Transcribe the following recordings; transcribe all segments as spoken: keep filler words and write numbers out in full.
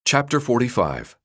Chapter forty-five.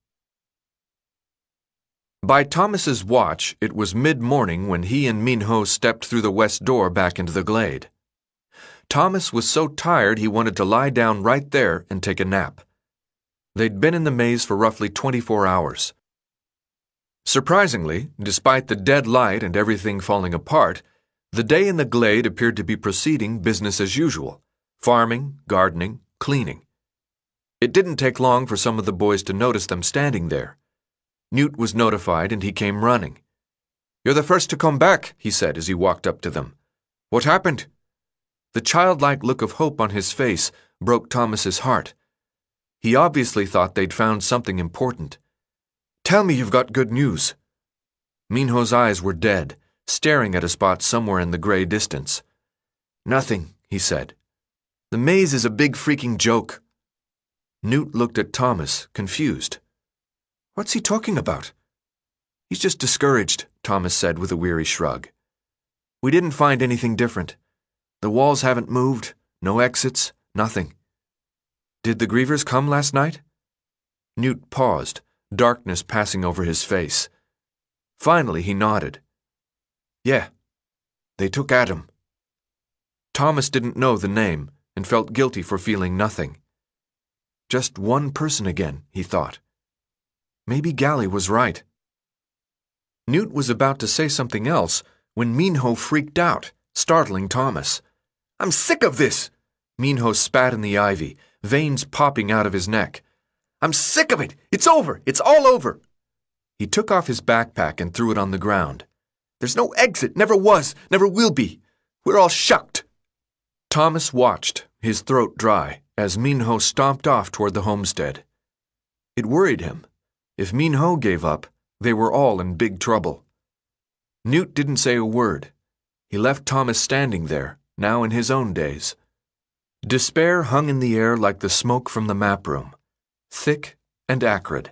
By Thomas's watch, it was mid-morning when he and Minho stepped through the west door back into the glade. Thomas was so tired he wanted to lie down right there and take a nap. They'd been in the maze for roughly twenty-four hours. Surprisingly, despite the dead light and everything falling apart, the day in the glade appeared to be proceeding business as usual: farming, gardening, cleaning. It didn't take long for some of the boys to notice them standing there. Newt was notified and he came running. "You're the first to come back," he said as he walked up to them. "What happened?" The childlike look of hope on his face broke Thomas's heart. He obviously thought they'd found something important. "Tell me you've got good news." Minho's eyes were dead, staring at a spot somewhere in the gray distance. "Nothing," he said. "The maze is a big freaking joke." Newt looked at Thomas, confused. "What's he talking about?" "He's just discouraged," Thomas said with a weary shrug. "We didn't find anything different. The walls haven't moved, no exits, nothing." "Did the grievers come last night?" Newt paused, darkness passing over his face. Finally he nodded. "Yeah, they took Adam." Thomas didn't know the name and felt guilty for feeling nothing. Just one person again, he thought. Maybe Gally was right. Newt was about to say something else when Minho freaked out, startling Thomas. "I'm sick of this!" Minho spat in the ivy, veins popping out of his neck. "I'm sick of it! It's over! It's all over!" He took off his backpack and threw it on the ground. "There's no exit, never was, never will be. We're all shucked." Thomas watched, his throat dry, as Minho stomped off toward the homestead. It worried him. If Minho gave up, they were all in big trouble. Newt didn't say a word. He left Thomas standing there, now in his own daze. Despair hung in the air like the smoke from the map room, thick and acrid.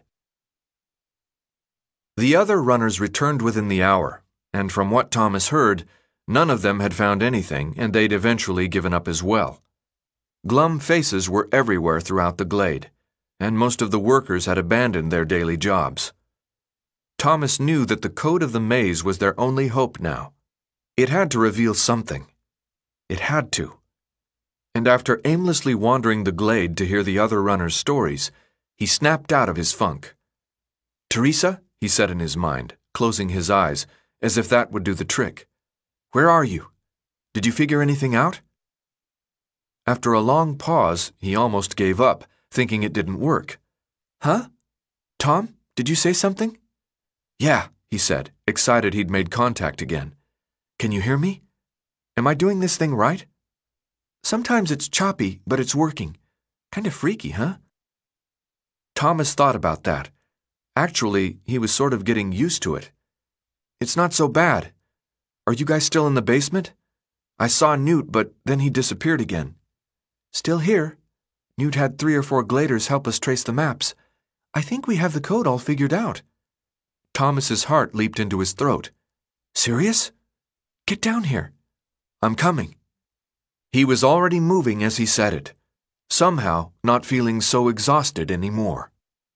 The other runners returned within the hour, and from what Thomas heard, none of them had found anything, and they'd eventually given up as well. Glum faces were everywhere throughout the glade, and most of the workers had abandoned their daily jobs. Thomas knew that the code of the maze was their only hope now. It had to reveal something. It had to. And after aimlessly wandering the glade to hear the other runners' stories, he snapped out of his funk. "Teresa," he said in his mind, closing his eyes, as if that would do the trick. "Where are you? Did you figure anything out?" After a long pause, he almost gave up, thinking it didn't work. "Huh? Tom, did you say something?" "Yeah," he said, excited he'd made contact again. "Can you hear me? Am I doing this thing right?" "Sometimes it's choppy, but it's working. Kind of freaky, huh?" Thomas thought about that. Actually, he was sort of getting used to it. "It's not so bad. Are you guys still in the basement? I saw Newt, but then he disappeared again." "Still here. Newt had three or four gladers help us trace the maps. I think we have the code all figured out." Thomas's heart leaped into his throat. "Serious? Get down here." "I'm coming." He was already moving as he said it, somehow not feeling so exhausted anymore.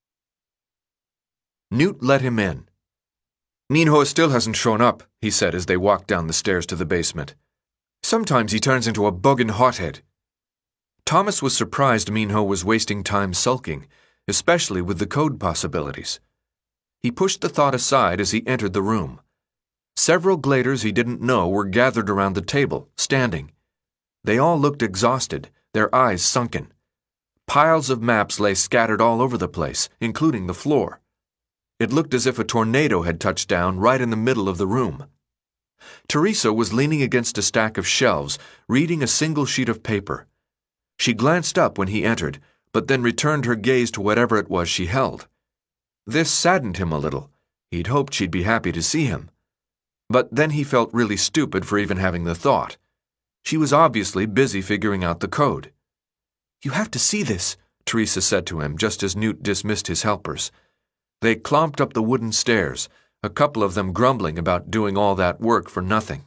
Newt let him in. "Minho still hasn't shown up," he said as they walked down the stairs to the basement. "Sometimes he turns into a buggin' hothead." Thomas was surprised Minho was wasting time sulking, especially with the code possibilities. He pushed the thought aside as he entered the room. Several gladers he didn't know were gathered around the table, standing. They all looked exhausted, their eyes sunken. Piles of maps lay scattered all over the place, including the floor. It looked as if a tornado had touched down right in the middle of the room. Teresa was leaning against a stack of shelves, reading a single sheet of paper. She glanced up when he entered, but then returned her gaze to whatever it was she held. This saddened him a little. He'd hoped she'd be happy to see him. But then he felt really stupid for even having the thought. She was obviously busy figuring out the code. "You have to see this," Teresa said to him just as Newt dismissed his helpers. They clomped up the wooden stairs, a couple of them grumbling about doing all that work for nothing.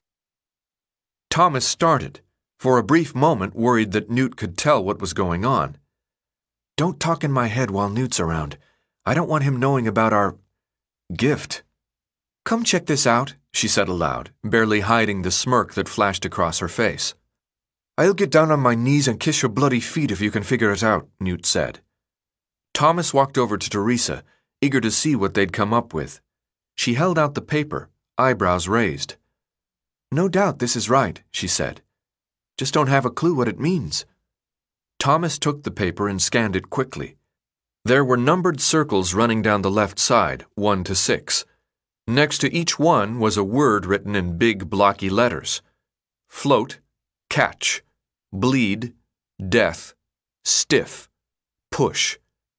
Thomas started, for a brief moment worried that Newt could tell what was going on. Don't talk in my head while Newt's around. I don't want him knowing about our gift. Come check this out, she said aloud, barely hiding the smirk that flashed across her face. I'll get down on my knees and kiss your bloody feet if you can figure it out, Newt said. Thomas walked over to Teresa, eager to see what they'd come up with. She held out the paper, eyebrows raised. No doubt this is right, she said. Just don't have a clue what it means. Thomas took the paper and scanned it quickly. There were numbered circles running down the left side, one to six. Next to each one was a word written in big blocky letters. Float, catch, bleed, death, stiff, push.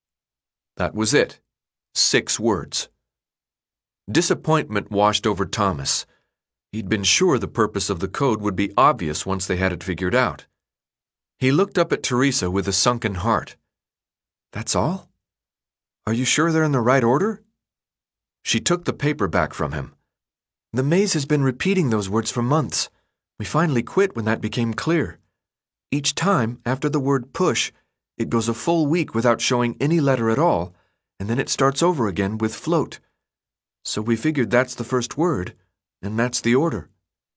That was it. Six words. Disappointment washed over Thomas. He'd been sure the purpose of the code would be obvious once they had it figured out. He looked up at Teresa with a sunken heart. That's all? Are you sure they're in the right order? She took the paper back from him. The maze has been repeating those words for months. We finally quit when that became clear. Each time, after the word push, it goes a full week without showing any letter at all, and then it starts over again with float. So we figured that's the first word, and that's the order.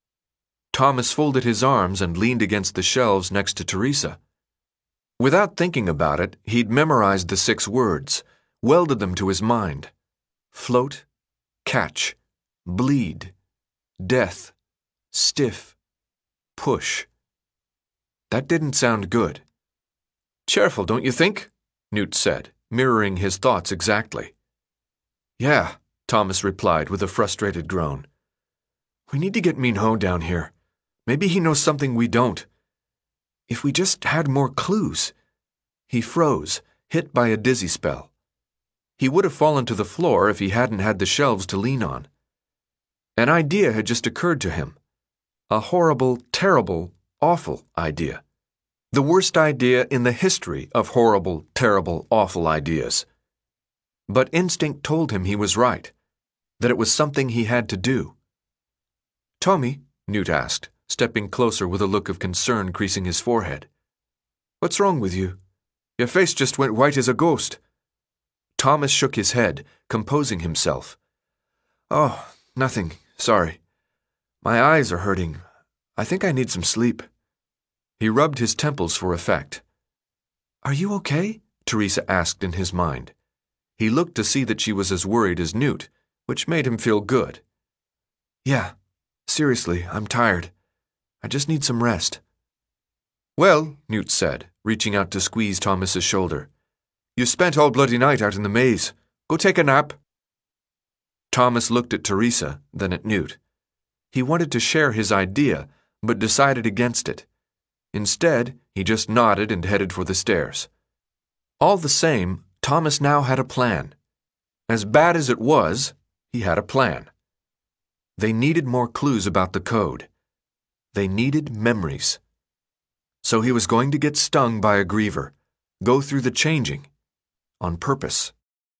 Thomas folded his arms and leaned against the shelves next to Teresa. Without thinking about it, he'd memorized the six words, welded them to his mind. Float, catch, bleed, death, stiff, push. That didn't sound good. Cheerful, don't you think? Newt said, mirroring his thoughts exactly. Yeah, Thomas replied with a frustrated groan. We need to get Minho down here. Maybe he knows something we don't. If we just had more clues. He froze, hit by a dizzy spell. He would have fallen to the floor if he hadn't had the shelves to lean on. An idea had just occurred to him. A horrible, terrible, awful idea. The worst idea in the history of horrible, terrible, awful ideas. But instinct told him he was right, that it was something he had to do. Tommy, Newt asked, stepping closer with a look of concern creasing his forehead. What's wrong with you? Your face just went white as a ghost. Thomas shook his head, composing himself. Oh, nothing, sorry. My eyes are hurting. I think I need some sleep. He rubbed his temples for effect. Are you okay? Teresa asked in his mind. He looked to see that she was as worried as Newt, which made him feel good. Yeah, seriously, I'm tired. I just need some rest. Well, Newt said, reaching out to squeeze Thomas's shoulder. You spent all bloody night out in the maze. Go take a nap. Thomas looked at Teresa, then at Newt. He wanted to share his idea, but decided against it. Instead, he just nodded and headed for the stairs. All the same, Thomas now had a plan. As bad as it was, he had a plan. They needed more clues about the code. They needed memories. So he was going to get stung by a griever, go through the changing, on purpose.